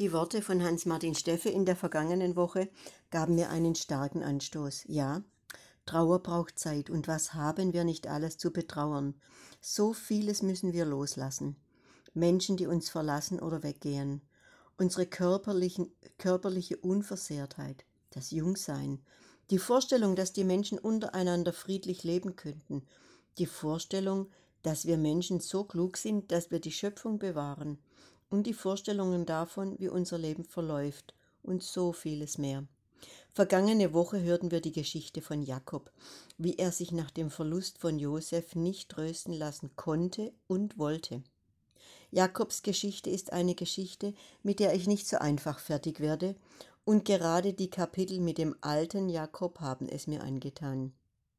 Die Worte von Hans-Martin Steffe in der vergangenen Woche gaben mir einen starken Anstoß. Ja, Trauer braucht Zeit, und was haben wir nicht alles zu betrauern? So vieles müssen wir loslassen. Menschen, die uns verlassen oder weggehen. Unsere körperliche Unversehrtheit, das Jungsein. Die Vorstellung, dass die Menschen untereinander friedlich leben könnten. Die Vorstellung, dass wir Menschen so klug sind, dass wir die Schöpfung bewahren. Und die Vorstellungen davon, wie unser Leben verläuft. Und so vieles mehr. Vergangene Woche hörten wir die Geschichte von Jakob, wie er sich nach dem Verlust von Josef nicht trösten lassen konnte und wollte. Jakobs Geschichte ist eine Geschichte, mit der ich nicht so einfach fertig werde, und gerade die Kapitel mit dem alten Jakob haben es mir angetan.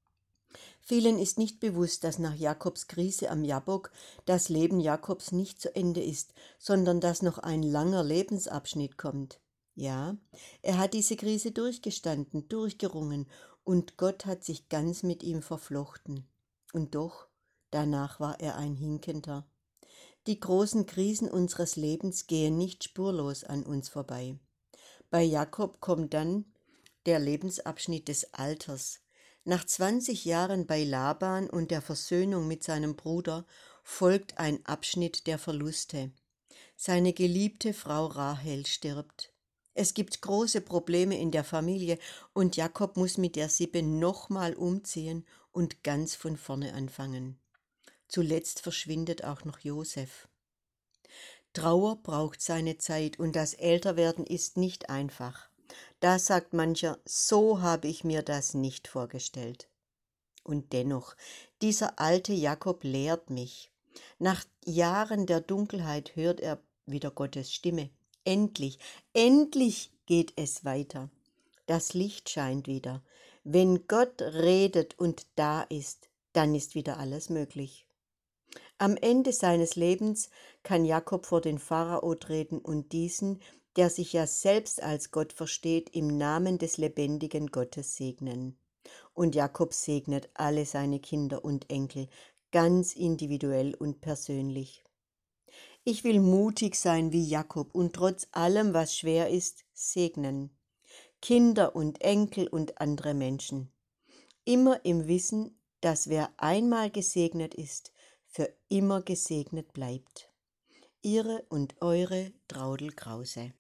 Vielen ist nicht bewusst, dass nach Jakobs Krise am Jabbok das Leben Jakobs nicht zu Ende ist, sondern dass noch ein langer Lebensabschnitt kommt. Ja, er hat diese Krise durchgestanden, durchgerungen, und Gott hat sich ganz mit ihm verflochten. Und doch, danach war er ein Hinkender. Die großen Krisen unseres Lebens gehen nicht spurlos an uns vorbei. Bei Jakob kommt dann der Lebensabschnitt des Alters. Nach 20 Jahren bei Laban und der Versöhnung mit seinem Bruder folgt ein Abschnitt der Verluste. Seine geliebte Frau Rahel stirbt. Es gibt große Probleme in der Familie, und Jakob muss mit der Sippe nochmal umziehen und ganz von vorne anfangen. Zuletzt verschwindet auch noch Josef. Trauer braucht seine Zeit, und das Älterwerden ist nicht einfach. Da sagt mancher, so habe ich mir das nicht vorgestellt. Und dennoch, dieser alte Jakob lehrt mich. Nach Jahren der Dunkelheit hört er wieder Gottes Stimme. Endlich, endlich geht es weiter. Das Licht scheint wieder. Wenn Gott redet und da ist, dann ist wieder alles möglich. Am Ende seines Lebens kann Jakob vor den Pharao treten und diesen, der sich ja selbst als Gott versteht, im Namen des lebendigen Gottes segnen. Und Jakob segnet alle seine Kinder und Enkel, ganz individuell und persönlich. Ich will mutig sein wie Jakob und trotz allem, was schwer ist, segnen. Kinder und Enkel und andere Menschen. Immer im Wissen, dass wer einmal gesegnet ist, für immer gesegnet bleibt. Ihre und eure Traudl Krause.